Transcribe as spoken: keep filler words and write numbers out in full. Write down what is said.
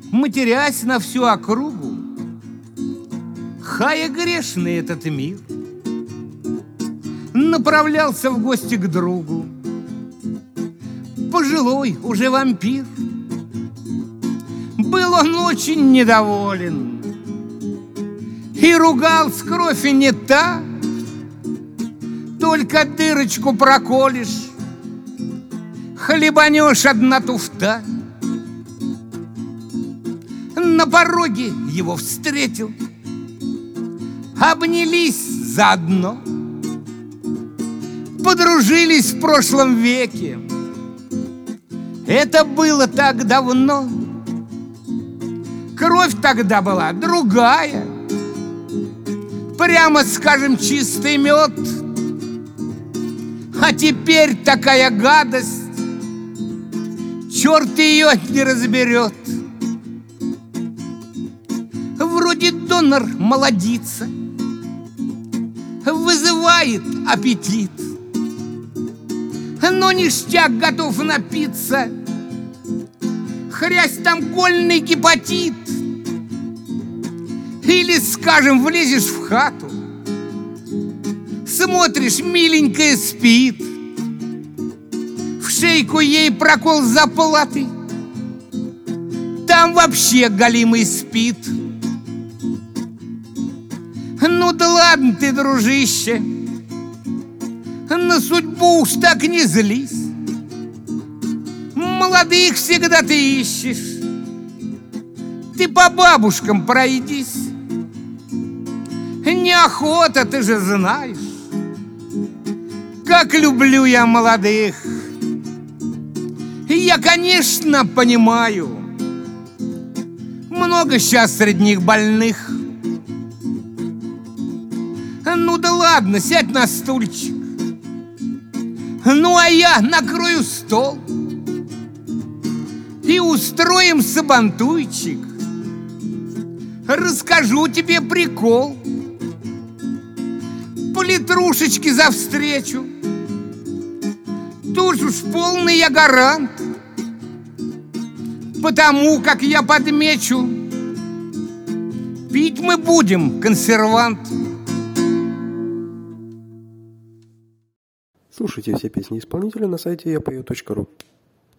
матерясь на всю округу, хая грешный этот мир, направлялся в гости к другу. Пожилой уже вампир. Был он очень недоволен и ругал: с кровь и не та, только дырочку проколешь, хлебанешь одна туфта. На пороге его встретил, обнялись заодно, подружились в прошлом веке. Это было так давно. Кровь тогда была другая, прямо скажем, чистый мед. А теперь такая гадость, черт ее не разберет. Вроде донор молодится, вызывает аппетит, но ништяк готов напиться, хрясь там кольный гепатит. Или, скажем, влезешь в хату, смотришь, миленькая спит, в шейку ей прокол заплаты, там вообще голимый спит. Ну да ладно ты, дружище, на судьбу уж так не злись. Молодых всегда ты ищешь, ты по бабушкам пройдись. Неохота, ты же знаешь, как люблю я молодых. Я, конечно, понимаю, много сейчас среди них больных. Ну да ладно, сядь на стульчик, ну а я накрою стол и устроим сабантуйчик. Расскажу тебе прикол, политрушечки за встречу. Тут уж полный я гарант, потому как я подмечу, пить мы будем консервант. Слушайте все песни исполнителя на сайте я пою точка ру.